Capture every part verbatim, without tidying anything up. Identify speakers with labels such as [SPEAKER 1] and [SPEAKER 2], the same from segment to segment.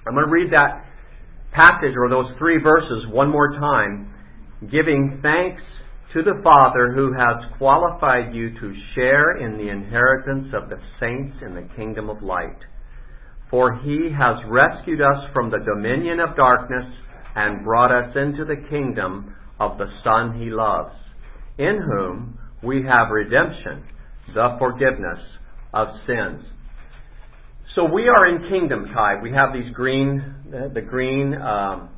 [SPEAKER 1] I'm going to read that passage or those three verses one more time. Giving thanks to the Father who has qualified you to share in the inheritance of the saints in the kingdom of light. For He has rescued us from the dominion of darkness and brought us into the kingdom of the Son He loves, in whom we have redemption, the forgiveness of sins. So we are in Kingdom Tide. We have these green, the, the green um,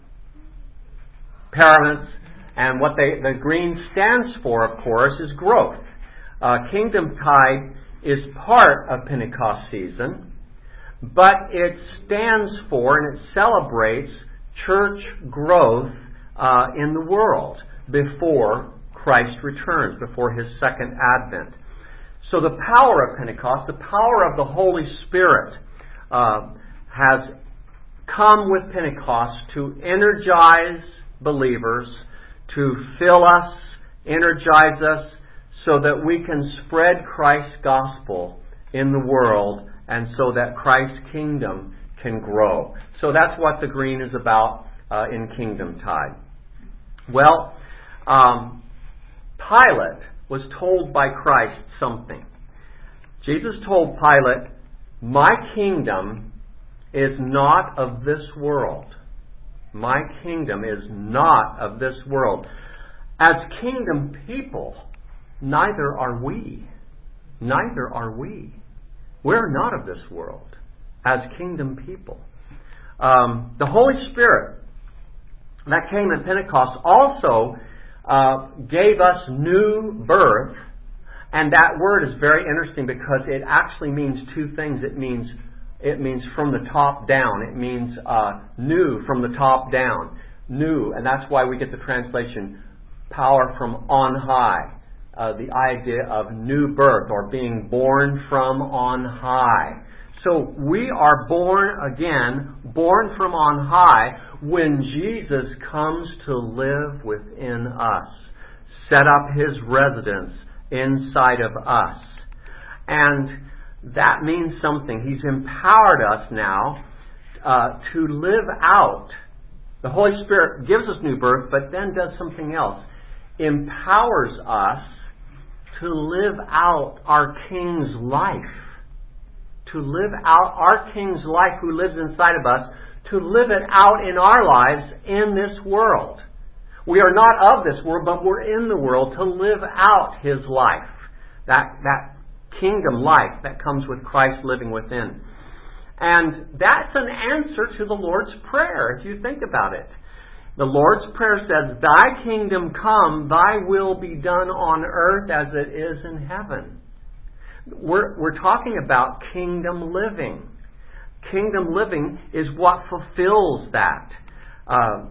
[SPEAKER 1] paraments, and what they, the green stands for, of course, is growth. Uh, Kingdom Tide is part of Pentecost season, but it stands for and it celebrates church growth uh, in the world before Christ returns, before His second advent. So the power of Pentecost, the power of the Holy Spirit, uh, has come with Pentecost to energize believers, to fill us, energize us, so that we can spread Christ's gospel in the world, and so that Christ's kingdom can grow. So that's what the green is about uh, in Kingdom Tide. Well, um, Pilate was told by Christ something. Jesus told Pilate, "My kingdom is not of this world. My kingdom is not of this world. As kingdom people, neither are we. Neither are we. We're not of this world as kingdom people." Um, the Holy Spirit that came at Pentecost also uh, gave us new birth. And that word is very interesting because it actually means two things. It means it means from the top down. It means uh, new from the top down. New. And that's why we get the translation power from on high. Uh, the idea of new birth or being born from on high. So we are born again, born from on high, when Jesus comes to live within us, set up His residence inside of us. And that means something. He's empowered us now uh, to live out. The Holy Spirit gives us new birth, but then does something else. Empowers us to live out our King's life. To live out our King's life who lives inside of us, to live it out in our lives in this world. We are not of this world, but we're in the world to live out His life. That, that kingdom life that comes with Christ living within. And that's an answer to the Lord's Prayer, if you think about it. The Lord's Prayer says, "Thy kingdom come, Thy will be done on earth as it is in heaven." We're, we're talking about kingdom living. Kingdom living is what fulfills that. Uh,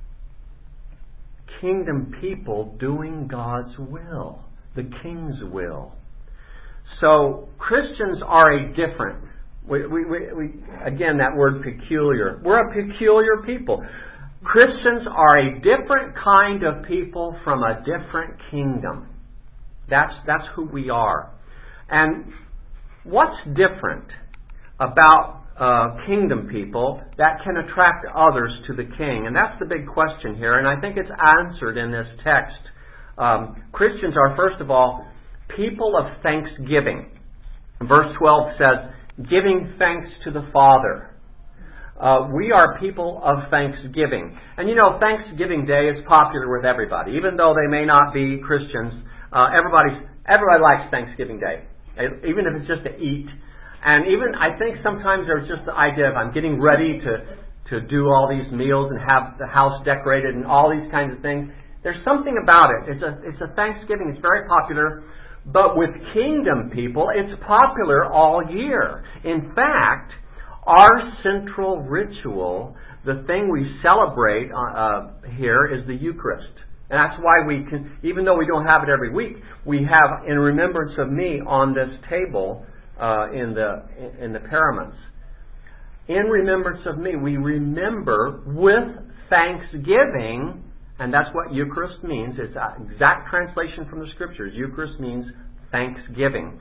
[SPEAKER 1] kingdom people doing God's will, the King's will. So Christians are a different. We, we, we, we, again, that word peculiar. We're a peculiar people. Christians are a different kind of people from a different kingdom. That's that's who we are. And what's different about uh, kingdom people that can attract others to the King? And that's the big question here. And I think it's answered in this text. Um, Christians are, first of all, people of thanksgiving. Verse twelve says, "Giving thanks to the Father." Uh, we are people of thanksgiving. And you know, Thanksgiving Day is popular with everybody. Even though they may not be Christians, uh, everybody's, everybody likes Thanksgiving Day. Even if it's just to eat. And even, I think sometimes there's just the idea of I'm getting ready to, to do all these meals and have the house decorated and all these kinds of things. There's something about it. It's a, it's a Thanksgiving. It's very popular. But with kingdom people, it's popular all year. In fact, our central ritual, the thing we celebrate uh, here, is the Eucharist. And that's why we can, even though we don't have it every week, we have "in remembrance of me" on this table uh, in the in the paraments. In remembrance of me, we remember with thanksgiving, and that's what Eucharist means. It's an exact translation from the Scriptures. Eucharist means thanksgiving.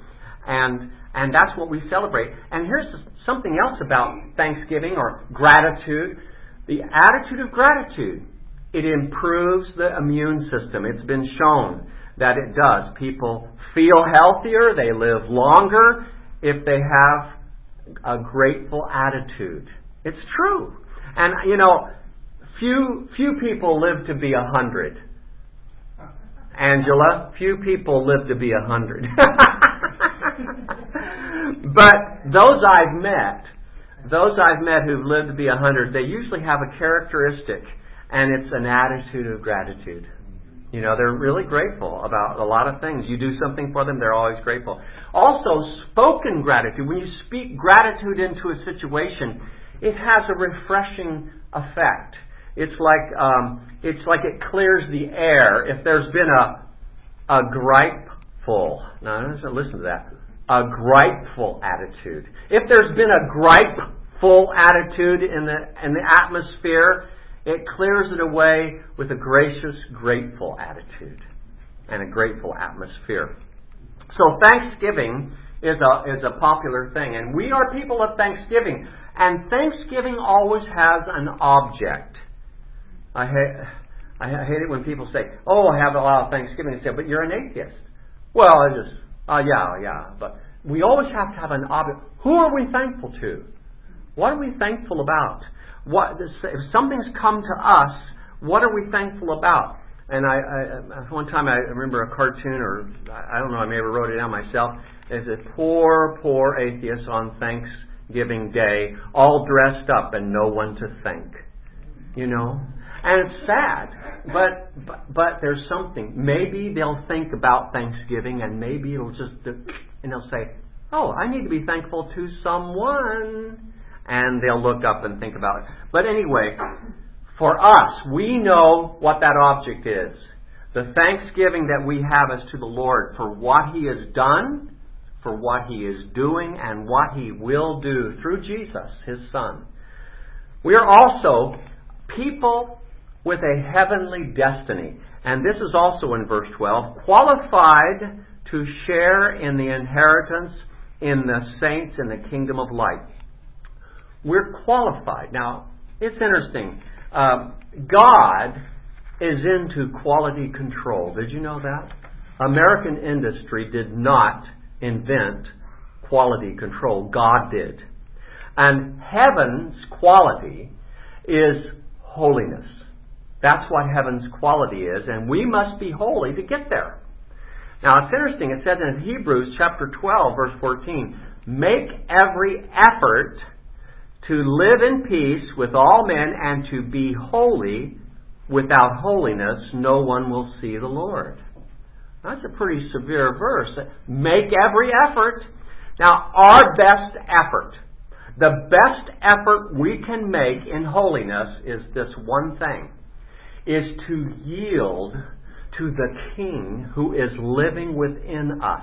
[SPEAKER 1] And and that's what we celebrate. And here's something else about Thanksgiving or gratitude. The attitude of gratitude. It improves the immune system. It's been shown that it does. People feel healthier. They live longer if they have a grateful attitude. It's true. And, you know, few few people live to be a hundred. Angela, few people live to be a hundred. But those I've met, those I've met who've lived to be a hundred, they usually have a characteristic, and it's an attitude of gratitude. You know, they're really grateful about a lot of things. You do something for them, they're always grateful. Also, spoken gratitude. When you speak gratitude into a situation, it has a refreshing effect. It's like um, it's like it clears the air. If there's been a a gripeful, now listen to that, a gripeful attitude. If there's been a gripeful attitude in the in the atmosphere, it clears it away with a gracious, grateful attitude and a grateful atmosphere. So Thanksgiving is a is a popular thing, and we are people of Thanksgiving. And Thanksgiving always has an object. I hate I hate it when people say, "Oh, I have a lot of Thanksgiving." And say, "But you're an atheist." Well, I just, oh uh, yeah, yeah. But we always have to have an object. Who are we thankful to? What are we thankful about? What if something's come to us? What are we thankful about? And I, I one time I remember a cartoon, or I don't know, I may have wrote it down myself. It's a poor, poor atheist on Thanksgiving Day, all dressed up and no one to thank. You know, and it's sad. But, but but there's something. Maybe they'll think about Thanksgiving, and maybe it'll just, and they'll say, "Oh, I need to be thankful to someone." And they'll look up and think about it. But anyway, for us, we know what that object is. The thanksgiving that we have is to the Lord for what He has done, for what He is doing, and what He will do through Jesus, His Son. We are also people with a heavenly destiny. And this is also in verse twelve. Qualified to share in the inheritance in the saints in the kingdom of light. We're qualified. Now, it's interesting. Um, God is into quality control. Did you know that? American industry did not invent quality control. God did. And heaven's quality is holiness. That's what heaven's quality is, and we must be holy to get there. Now, it's interesting. It says in Hebrews chapter twelve, verse fourteen, make every effort to live in peace with all men and to be holy. Without holiness, no one will see the Lord. That's a pretty severe verse. Make every effort. Now, our best effort, the best effort we can make in holiness is this one thing, is to yield to the King who is living within us.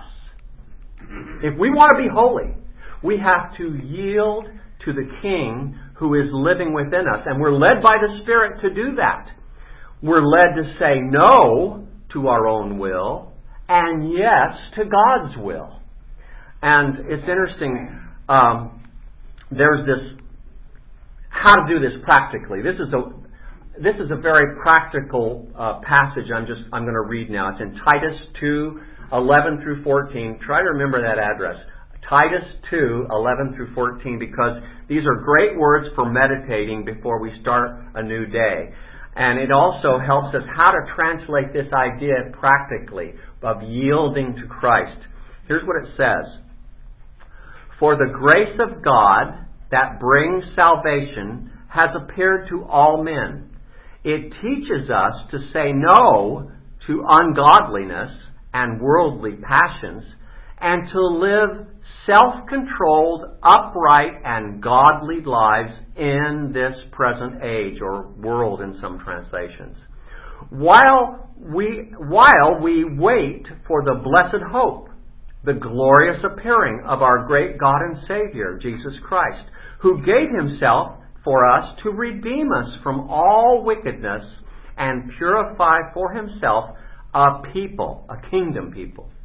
[SPEAKER 1] If we want to be holy, we have to yield to the King who is living within us. And we're led by the Spirit to do that. We're led to say no to our own will and yes to God's will. And it's interesting, um, there's this, how to do this practically. This is a this is a very practical uh, passage I'm just I'm going to read now. It's in Titus two, eleven through fourteen. Try to remember that address. Titus two, eleven through fourteen, because these are great words for meditating before we start a new day. And it also helps us how to translate this idea practically of yielding to Christ. Here's what it says. For the grace of God that brings salvation has appeared to all men. It teaches us to say no to ungodliness and worldly passions and to live self-controlled, upright, and godly lives in this present age, or world in some translations. While we, while we wait for the blessed hope, the glorious appearing of our great God and Savior, Jesus Christ, who gave Himself for us to redeem us from all wickedness and purify for Himself a people, a kingdom people,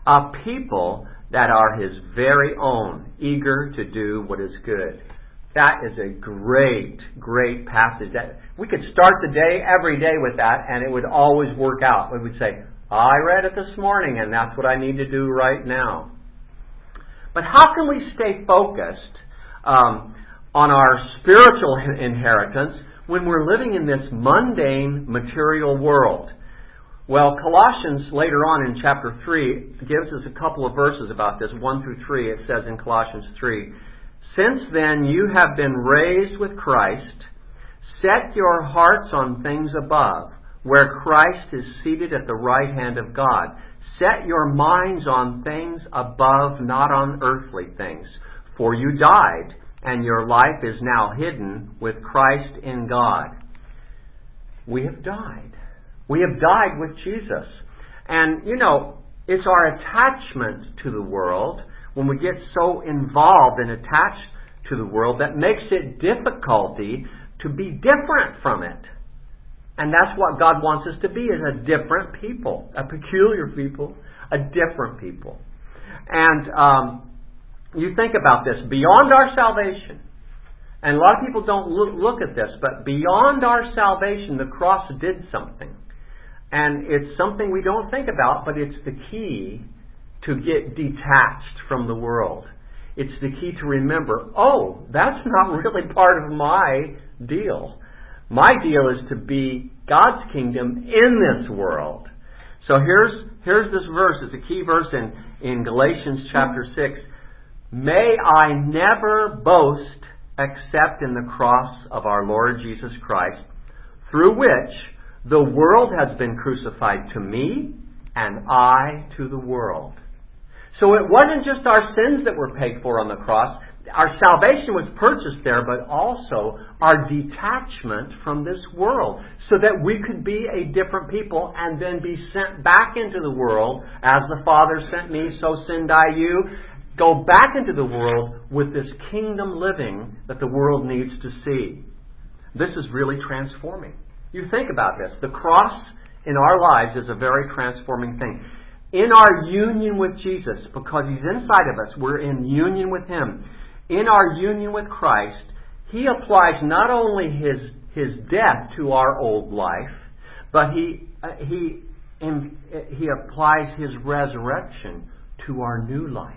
[SPEAKER 1] A people that are His very own, eager to do what is good. That is a great, great passage. That we could start the day, every day with that, and it would always work out. We would say, I read it this morning, and that's what I need to do right now. But how can we stay focused um, on our spiritual inheritance when we're living in this mundane material world? Well, Colossians later on in chapter three gives us a couple of verses about this, one through three. It says in Colossians three, since then you have been raised with Christ, set your hearts on things above, where Christ is seated at the right hand of God. Set your minds on things above, not on earthly things. For you died, and your life is now hidden with Christ in God. We have died. We have died with Jesus. And, you know, it's our attachment to the world, when we get so involved and attached to the world, that makes it difficulty to be different from it. And that's what God wants us to be, is a different people, a peculiar people, a different people. And um, you think about this, beyond our salvation, and a lot of people don't look, look at this, but beyond our salvation, the cross did something. And it's something we don't think about, but it's the key to get detached from the world. It's the key to remember, oh, that's not really part of my deal. My deal is to be God's kingdom in this world. So here's here's this verse. It's a key verse in, in Galatians chapter six. May I never boast except in the cross of our Lord Jesus Christ, through which the world has been crucified to me and I to the world. So it wasn't just our sins that were paid for on the cross. Our salvation was purchased there, but also our detachment from this world, so that we could be a different people and then be sent back into the world. As the Father sent me, so send I you. Go back into the world with this kingdom living that the world needs to see. This is really transforming. You think about this. The cross in our lives is a very transforming thing. In our union with Jesus, because He's inside of us, we're in union with Him. In our union with Christ, He applies not only His His death to our old life, but He uh, He in, He applies His resurrection to our new life.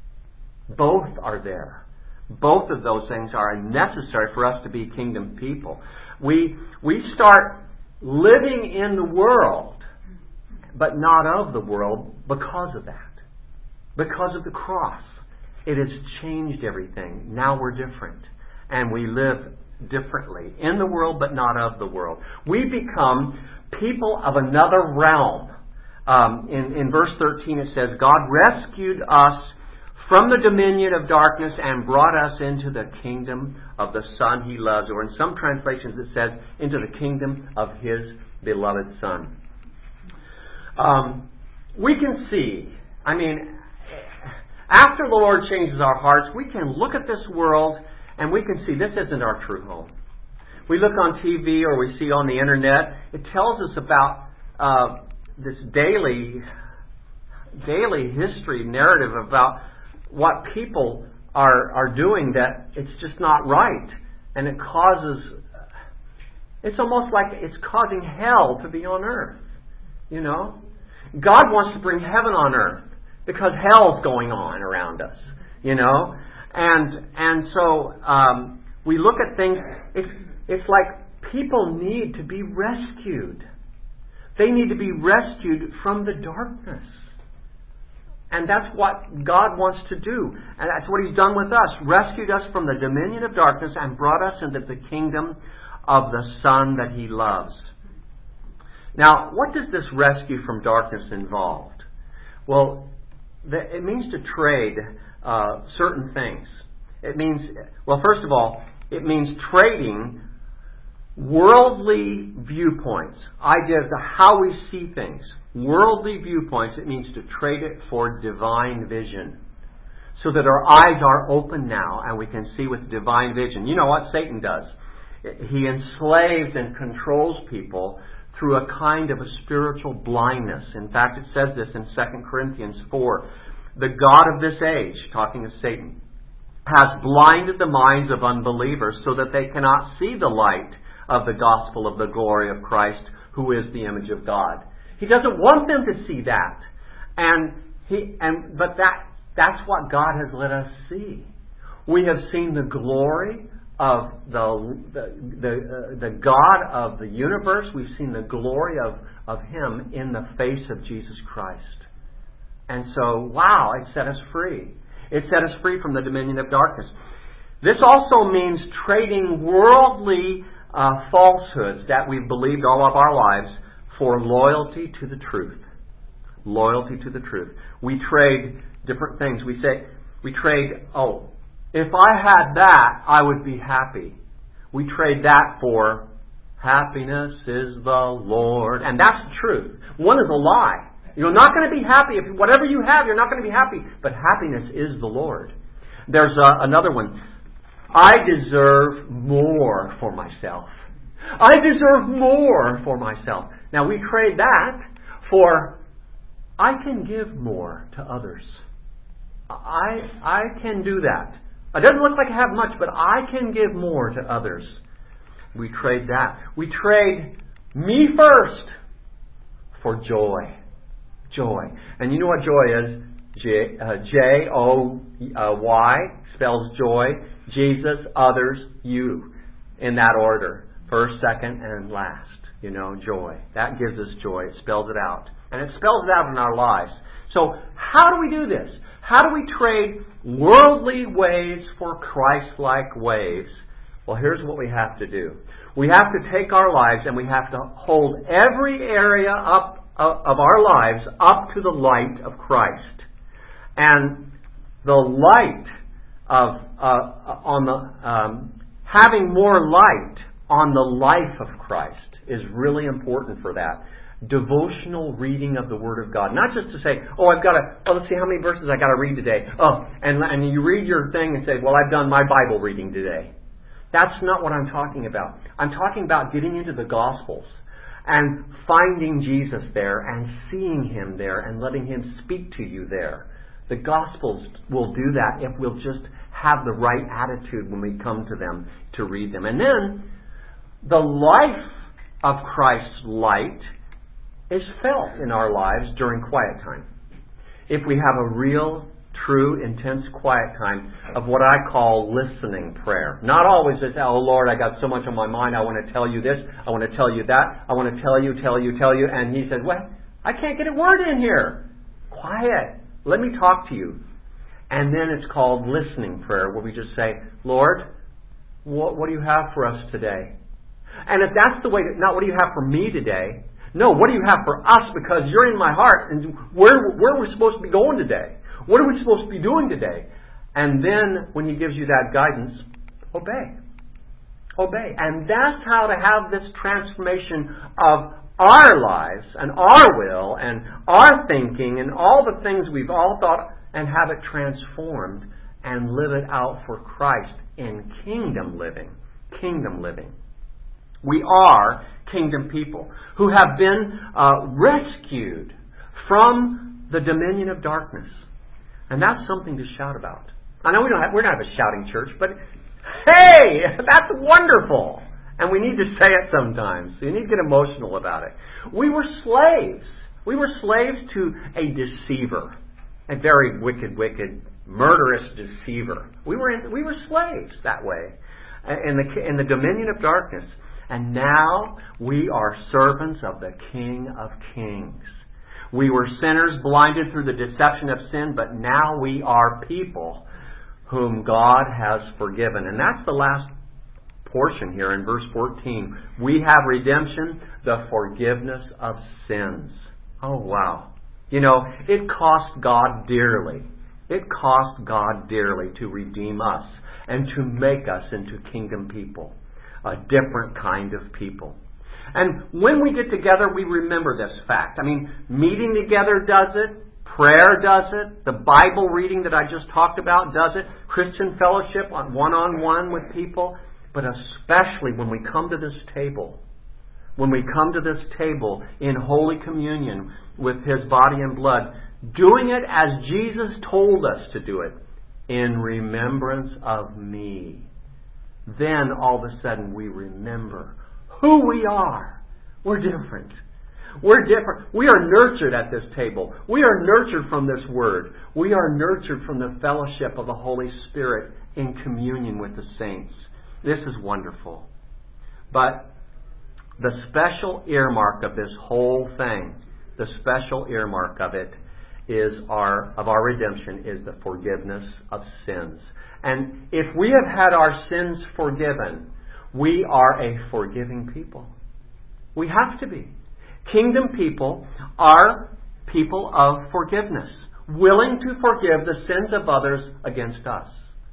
[SPEAKER 1] Both are there. Both of those things are necessary for us to be kingdom people. We we start living in the world, but not of the world, because of that. Because of the cross. It has changed everything. Now we're different. And we live differently. In the world, but not of the world. We become people of another realm. Um, in, in verse thirteen it says, God rescued us from the dominion of darkness and brought us into the kingdom of the Son He loves. Or in some translations it says, into the kingdom of His beloved Son. Um, we can see, I mean, after the Lord changes our hearts, we can look at this world and we can see this isn't our true home. We look on T V or we see on the internet, it tells us about uh, this daily, daily history narrative about what people are are doing, that it's just not right. And it causes, it's almost like it's causing hell to be on earth. You know? God wants to bring heaven on earth because hell's going on around us. You know? And and so um, we look at things, it's, it's like people need to be rescued. They need to be rescued from the darkness. And that's what God wants to do. And that's what He's done with us. Rescued us from the dominion of darkness and brought us into the kingdom of the Son that He loves. Now, what does this rescue from darkness involve? Well, it means to trade uh, certain things. It means, well, first of all, it means trading worldly viewpoints, ideas of how we see things. Worldly viewpoints, it means to trade it for divine vision. So that our eyes are open now and we can see with divine vision. You know what Satan does? He enslaves and controls people through a kind of a spiritual blindness. In fact, it says this in Second Corinthians four. The God of this age, talking of Satan, has blinded the minds of unbelievers so that they cannot see the light of the gospel of the glory of Christ, who is the image of God. He doesn't want them to see that. And he and but that that's what God has let us see. We have seen the glory of the the the, uh, the God of the universe. We've seen the glory of, of Him in the face of Jesus Christ. And so, wow, it set us free. It set us free from the dominion of darkness. This also means trading worldly uh, falsehoods that we've believed all of our lives for loyalty to the truth. Loyalty to the truth. We trade different things. We say, we trade, oh, if I had that, I would be happy. We trade that for happiness is the Lord. And that's the truth. One is a lie. You're not going to be happy. If whatever you have, you're not going to be happy. But happiness is the Lord. There's uh, another one. I deserve more for myself. I deserve more for myself. Now we trade that for I can give more to others. I I can do that. It doesn't look like I have much, but I can give more to others. We trade that. We trade me first for joy. Joy. And you know what joy is? J, uh, J O Y spells joy. Jesus, others, you. In that order. First, second, and last. You know, joy. That gives us joy. It spells it out. And it spells it out in our lives. So, how do we do this? How do we trade worldly ways for Christ-like ways? Well, here's what we have to do. We have to take our lives and we have to hold every area up of our lives up to the light of Christ. And the light of uh, on the um, having more light on the life of Christ is really important for that. Devotional reading of the Word of God. Not just to say, oh, I've got to, oh, let's see how many verses I got to read today. Oh, and, and you read your thing and say, well, I've done my Bible reading today. That's not what I'm talking about. I'm talking about getting into the Gospels and finding Jesus there and seeing Him there and letting Him speak to you there. The Gospels will do that if we'll just have the right attitude when we come to them to read them. And then the life of Christ's light is felt in our lives during quiet time. If we have a real, true, intense quiet time of what I call listening prayer. Not always as, oh Lord, I got so much on my mind, I want to tell you this, I want to tell you that, I want to tell you, tell you, tell you, and He says, well, I can't get a word in here. Quiet. Let me talk to you. And then it's called listening prayer, where we just say, Lord, what, what do you have for us today? And if that's the way, to, not what do you have for me today, no, what do you have for us, because you're in my heart, and where, where are we supposed to be going today? What are we supposed to be doing today? And then, when He gives you that guidance, obey. Obey. And that's how to have this transformation of our lives, and our will, and our thinking, and all the things we've all thought, and have it transformed, and live it out for Christ in kingdom living. Kingdom living. We are kingdom people who have been uh, rescued from the dominion of darkness. And that's something to shout about. I know we don't have, we're not a shouting church, but hey, that's wonderful. And we need to say it sometimes. So you need to get emotional about it. We were slaves. We were slaves to a deceiver. A very wicked, wicked, murderous deceiver. We were in, we were slaves that way. In the, in the dominion of darkness. And now we are servants of the King of Kings. We were sinners blinded through the deception of sin, but now we are people whom God has forgiven. And that's the last portion here in verse fourteen. We have redemption, the forgiveness of sins. Oh, wow. You know, it cost God dearly. It cost God dearly to redeem us and to make us into kingdom people. A different kind of people. And when we get together, we remember this fact. I mean, meeting together does it. Prayer does it. The Bible reading that I just talked about does it. Christian fellowship on one-on-one with people. But especially when we come to this table, when we come to this table in Holy Communion with His body and blood, doing it as Jesus told us to do it, in remembrance of me. Then all of a sudden we remember who we are. We're different. We're different. We are nurtured at this table. We are nurtured from this Word. We are nurtured from the fellowship of the Holy Spirit in communion with the saints. This is wonderful. But the special earmark of this whole thing, the special earmark of it, is our of our redemption is the forgiveness of sins. And if we have had our sins forgiven, we are a forgiving people. We have to be. Kingdom people are people of forgiveness, willing to forgive the sins of others against us.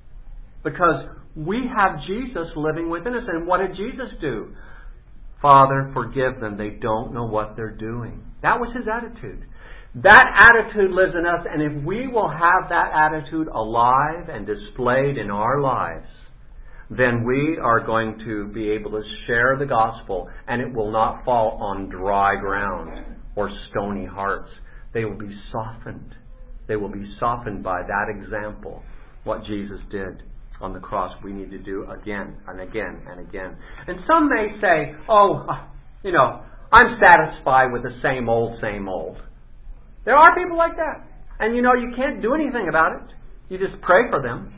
[SPEAKER 1] Because we have Jesus living within us. And what did Jesus do? Father, forgive them. They don't know what they're doing. That was His attitude. That attitude lives in us, and if we will have that attitude alive and displayed in our lives, then we are going to be able to share the gospel, and it will not fall on dry ground or stony hearts. They will be softened. They will be softened by that example, what Jesus did on the cross. We need to do again and again and again. And some may say, oh, you know, I'm satisfied with the same old, same old. There are people like that. And you know, you can't do anything about it. You just pray for them.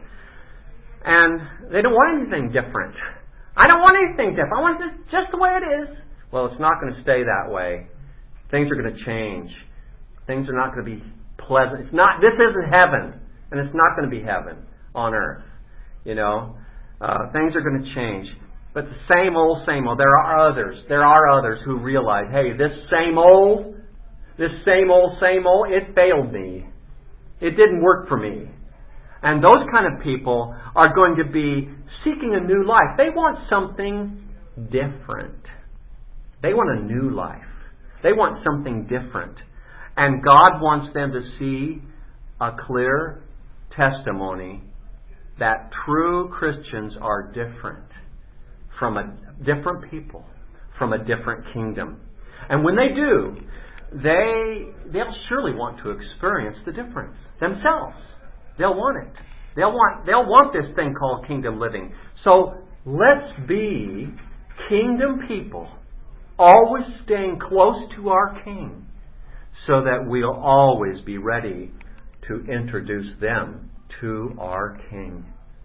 [SPEAKER 1] And they don't want anything different. I don't want anything different. I want it just the way it is. Well, it's not going to stay that way. Things are going to change. Things are not going to be pleasant. It's not. This isn't heaven. And it's not going to be heaven on earth. You know, uh, things are going to change. But the same old, same old. There are others. There are others who realize, hey, this same old, this same old, same old, it failed me. It didn't work for me. And those kind of people are going to be seeking a new life. They want something different. They want a new life. They want something different. And God wants them to see a clear testimony that true Christians are different from a different people, from a different kingdom. And when they do, they, they'll surely want to experience the difference themselves. They'll want it. They'll want, they'll want this thing called kingdom living. So let's be kingdom people, always staying close to our King, so that we'll always be ready to introduce them to our King.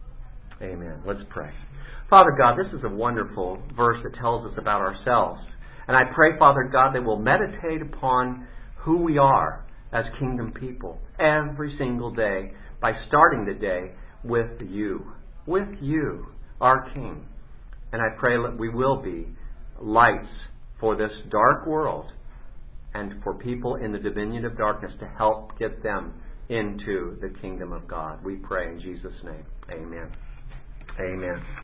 [SPEAKER 1] Amen. Let's pray. Father God, this is a wonderful verse that tells us about ourselves. And I pray, Father God, that we'll meditate upon who we are as kingdom people every single day by starting the day with you. With you, our King. And I pray that we will be lights for this dark world and for people in the dominion of darkness to help get them into the kingdom of God. We pray in Jesus' name. Amen. Amen.